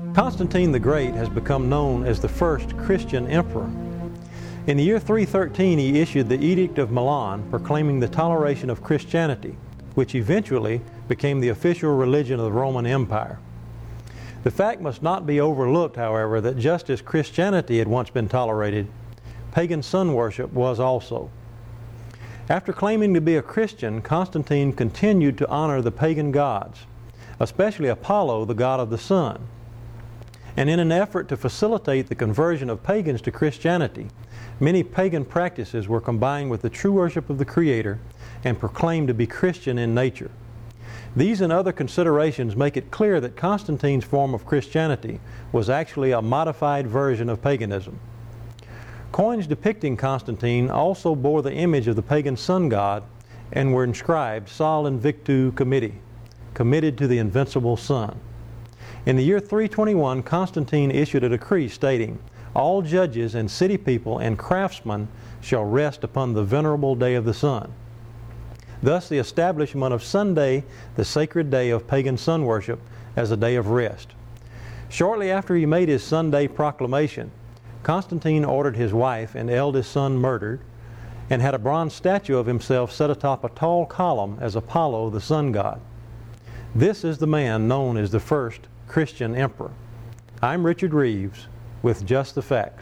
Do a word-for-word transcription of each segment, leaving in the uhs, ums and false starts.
Constantine the Great has become known as the first Christian emperor. In the year three thirteen, he issued the Edict of Milan proclaiming the toleration of Christianity, which eventually became the official religion of the Roman Empire. The fact must not be overlooked, however, that just as Christianity had once been tolerated, pagan sun worship was also. After claiming to be a Christian, Constantine continued to honor the pagan gods, especially Apollo, the god of the sun. And in an effort to facilitate the conversion of pagans to Christianity, many pagan practices were combined with the true worship of the Creator and proclaimed to be Christian in nature. These and other considerations make it clear that Constantine's form of Christianity was actually a modified version of paganism. Coins depicting Constantine also bore the image of the pagan sun god and were inscribed Sol Invictu Committee, committed to the invincible sun. In the year three twenty-one, Constantine issued a decree stating, "All judges and city people and craftsmen shall rest upon the venerable day of the sun." Thus the establishment of Sunday, the sacred day of pagan sun worship, as a day of rest. Shortly after he made his Sunday proclamation, Constantine ordered his wife and eldest son murdered and had a bronze statue of himself set atop a tall column as Apollo, the sun god. This is the man known as the first Christian emperor. I'm Richard Reeves with Just the Facts.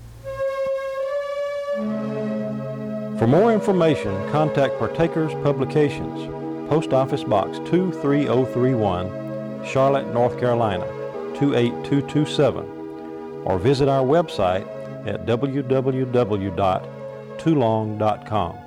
For more information, contact Partakers Publications, Post Office Box two three zero three one, Charlotte, North Carolina two eight two two seven, or visit our website at w w w dot tulong dot com.